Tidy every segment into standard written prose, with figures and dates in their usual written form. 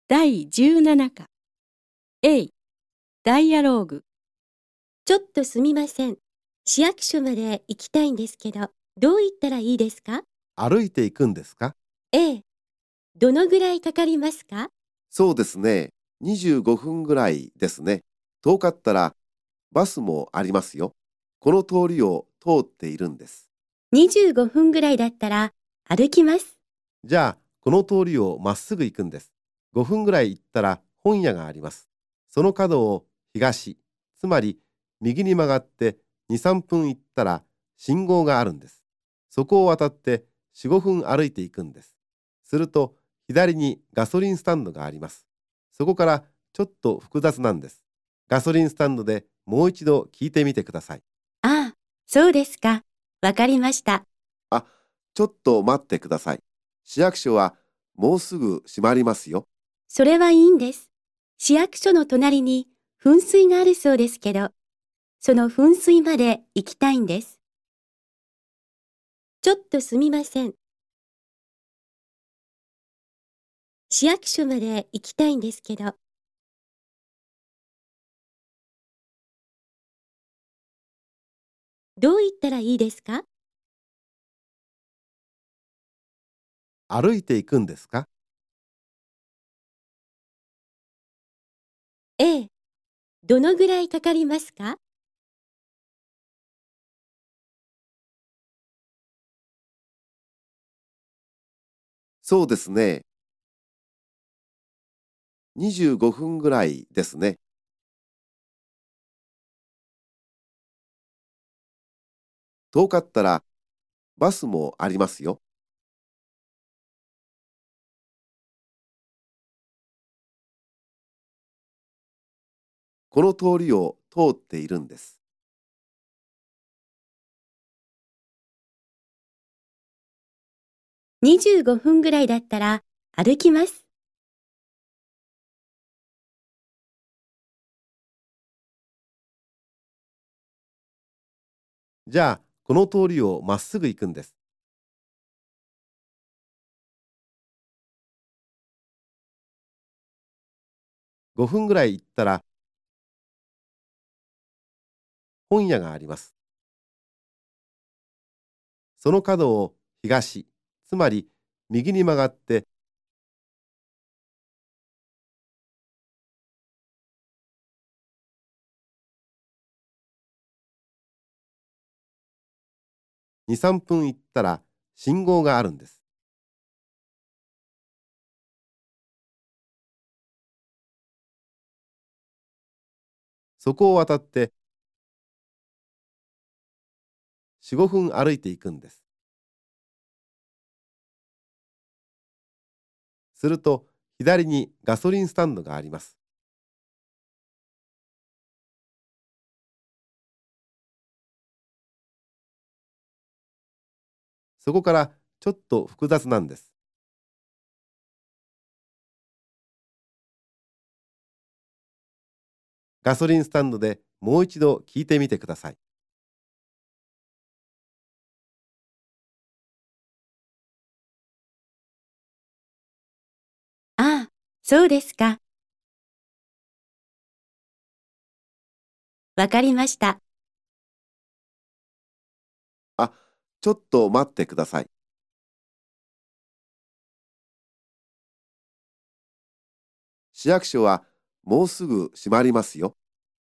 第17課 A ダイアローグ。 ちょっとすみません。市役所まで行きたいんですけど、どう行ったらいいですか？ 歩いて行くんですか？ ええ。どのぐらいかかりますか？ そうですね。25分ぐらいですね。遠かったらバスもありますよ。この通りを通っているんです。 25分ぐらいだったら歩きます。 じゃあ、この通りをまっすぐ行くんです。5分ぐらい行ったら本屋があります。その角を東、つまり右に曲がって2、3分行ったら信号があるんです。そこを渡って4、5分歩いていくんです。すると左にガソリンスタンドがあります。そこからちょっと複雑なんです。ガソリンスタンドでもう一度聞いてみてください。 ああ、そうですか。わかりました。 あ、ちょっと待ってください。市役所はもうすぐ閉まりますよ。 それはいいんです。市役所の隣に噴水があるそうですけど、その噴水まで行きたいんです。ちょっとすみません。市役所まで行きたいんですけど、どう行ったらいいですか？ 歩いて行くんですか？ ええ。どのぐらいかかりますか？ そうですね。25分ぐらいですね。遠かったらバスもありますよ。この通りを通っているんです。 25分ぐらいだったら歩きます。 じゃあ、この通りをまっすぐ行くんです。5分ぐらい行ったら本屋があります。その角を東、つまり右に曲がって2、3分行ったら信号があるんです。そこを渡って4、5分歩いていくんです。すると左にガソリンスタンドがあります。そこからちょっと複雑なんです。ガソリンスタンドでもう一度聞いてみてください。 ああ、そうですか。わかりました。 あ、ちょっと待ってください。市役所はもうすぐ閉まりますよ。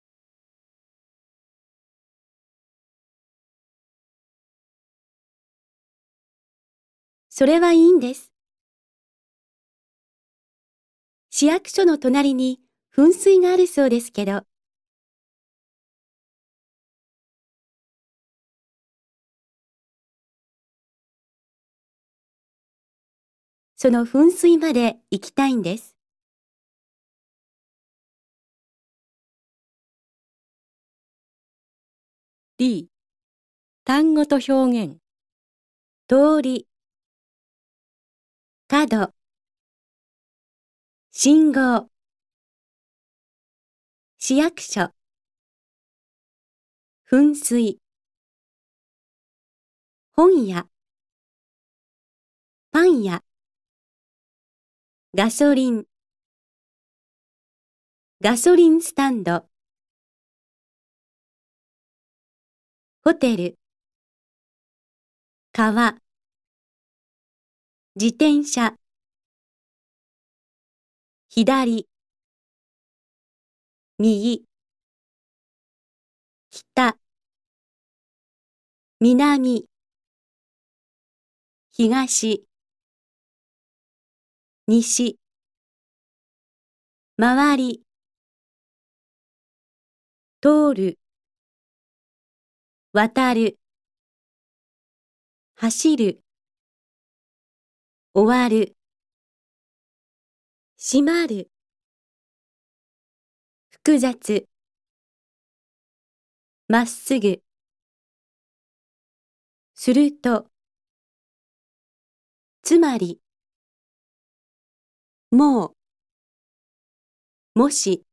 それはいいんです。市役所の隣に噴水があるそうですけど、その噴水まで行きたいんです。 D 単語と表現。 通り、角、信号、市役所、噴水、本屋、パン屋、ガソリン。 ガソリンスタンド、ホテル、川、自転車、左、右、北、南、東、西、回り、通る、渡る、走る、終わる、閉まる、複雑、まっすぐ、すると、つまり、もう、もし、